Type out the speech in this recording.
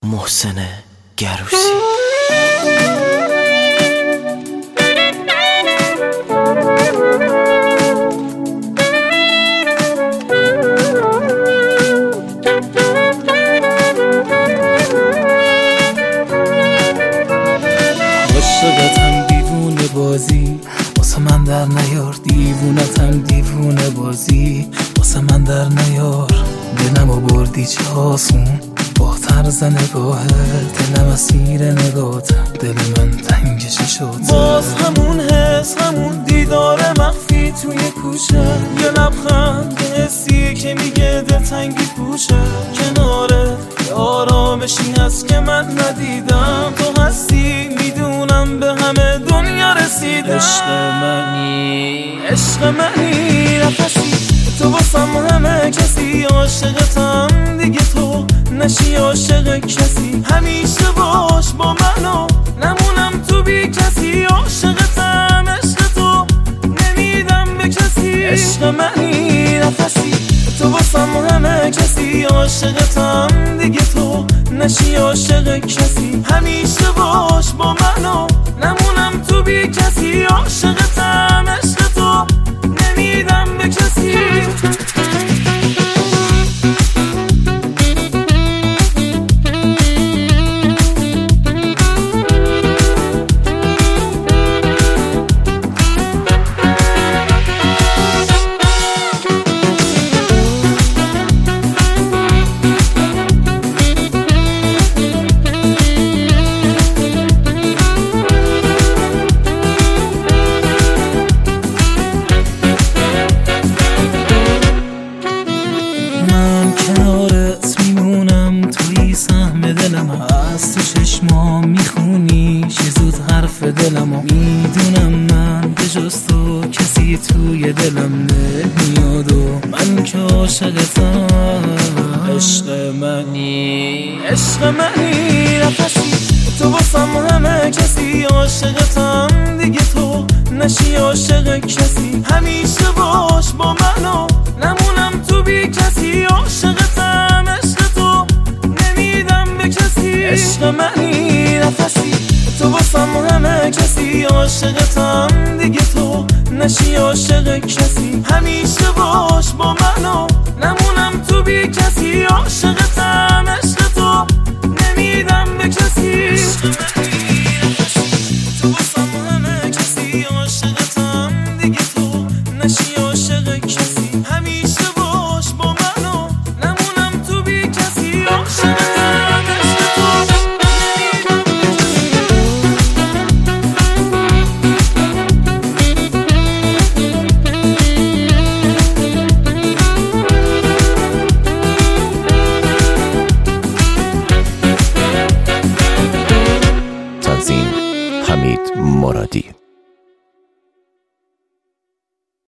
محسن گروسی. عاشقتم دیوونه بازی واسه من در نیار، دیوونتم دیوونه بازی واسه من در نیار. دلمو بردی چه آسون با طرز نگاهت، دلم اسیر نگاتم، دل من تنگ شد. باز همون حس، همون دیدار مخفی توی کوچه، یه لبخند حسی که میگه دل تنگی پوشه. کناره یه آرامشی هست که من ندیدم، تو هستی میدونم به همه دنیا رسیدم. عشق منی، عشق منی، نفسی تو واسم همه کسی. عاشقتم دیگه تو نشی عاشق کسی، همیشه باش با منو نمونم تو بی کسی. عاشقتم عشق تو نمیدم به کسی. عشق منی، نفسی تو واسم همه کسی. عاشقتم دیگه تو نشی عاشق کسی، همیشه باش با منو نمونم تو بی کسی. عاشقتم عشق تو نمیدم به کسی. کنارت میمونم، توی سهم دلم هست، تو چشمام میخونی چه زود حرف دلمو. میدونم من به جز تو کسی توی دلم نمیاد و من که عاشقتم. عشق منی، عشق منی، نفسی تو واسم همه کسی. عاشقتم دیگه تو نشی عاشق کسی، همیشه باش با منو نمونم تو بی کسی. عاشقتم عشق تو نمیدم به کسی. عشق منی، نفسی تو واسم همه کسی. عاشقتم دیگه تو نشی عاشق کسی، همیشه باش با منو نمونم تو بی کسی. عاشقتم عشق تو نمیدم به کسی. عشق منی، نفسی تو واسم همه کسی. عاشقتم دیگه تو نشی عاشق کسی، همیشه باش با منو نمونم تو بی کسی. عاشقتم عشق تو نمیدم تنظیم حمید مرادی.